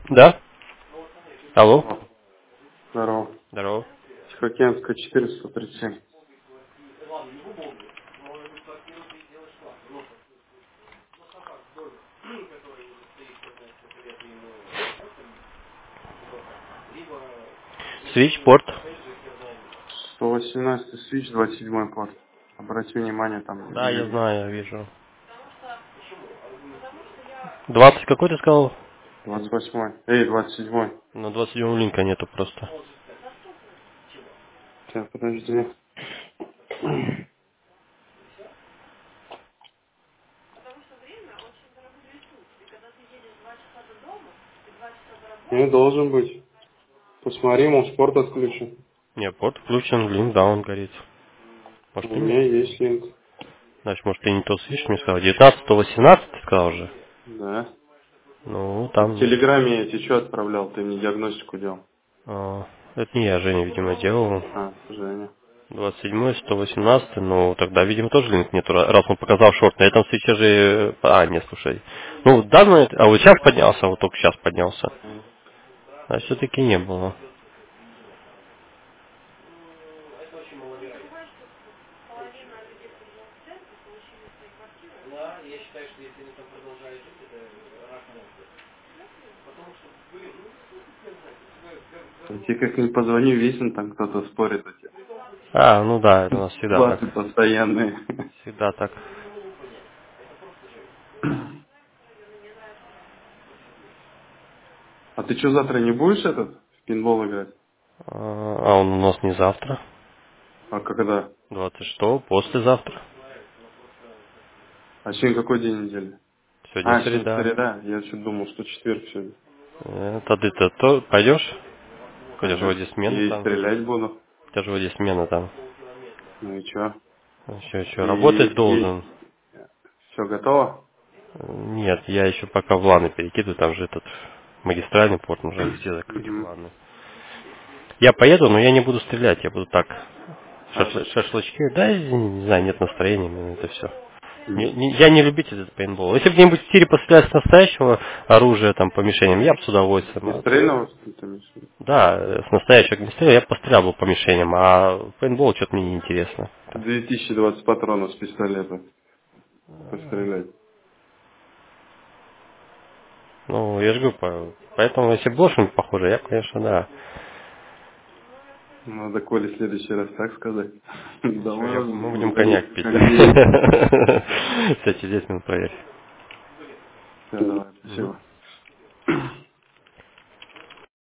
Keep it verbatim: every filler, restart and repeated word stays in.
Да? Алло? О, здорово. Здорово. Тихоокеанская четыреста тридцать семь. Свичпорт. сто восемнадцатый свич, двадцать седьмой порт. Обрати внимание, там Да, я линк. знаю, я вижу. двадцать какой ты сказал? двадцать восьмой. Эй, двадцать седьмой. На двадцать седьмом линка нету просто. Сейчас, подожди. Не должен быть. Посмотри, может, порт отключен. Не, порт включен, линк, да, он горит. У Может и нет. меня есть линк. Значит, может ты не тот свич мне сказал. девятнадцать сто восемнадцать ты сказал уже. Да. Ну, А в там... Телеграме я тебе что отправлял? Ты мне диагностику делал. а, это не я, Женя, видимо, делал. А, Женя. двадцать седьмой, сто восемнадцать, ну, тогда, видимо, тоже линк нету, ра- раз он показал шорт. На этом свече же... э, А, нет, слушай. Ну, данные... А вот сейчас поднялся, вот только сейчас поднялся. М. А все-таки не было. Я тебе как-нибудь позвони, весен, там кто-то спорит у тебя. А, ну да, это у нас всегда так. Баты постоянные. Всегда так. А ты что, завтра не будешь этот в пинбол играть? А а он у нас не завтра. А когда? двадцать шестого, послезавтра. А сегодня какой день недели? Сегодня А, сегодня среда. среда. Я что думал, что четверг сегодня. Э, Тогда ты то пойдешь? У тебя же Ага. вроде смена И там. стрелять буду. У тебя же вроде смена там. Ну и что? Еще, еще И, работать и должен. все готово? Э, Нет, я еще пока в Ланы перекидываю, там же этот магистральный порт, нужно везде закрыть в Угу. Ланы. Я поеду, но я не буду стрелять, я буду так. А, Шашла- шашлычки, да, и не знаю, нет настроения, мне это все. Не- м. не- я не любитель этот пейнтбол. Если бы где-нибудь в тире пострелять с настоящего оружия, там, по мишеням, я бы с удовольствием. А так, Огнестрельного, что ты имеешь в виду? да, э, с настоящего огнестрела я бы пострелял бы по мишеням, а пейнтбол что-то мне неинтересно. две тысячи двадцать патронов с пистолета пострелять. Ну, я же говорю, по- поэтому, если было что-нибудь похожее, я, конечно, да. Надо Коле в следующий раз так сказать. Всё, Давай я- мы будем коньяк выходить пить. как деньги. Кстати, здесь минут проверь. Все, давай, Мгм. спасибо.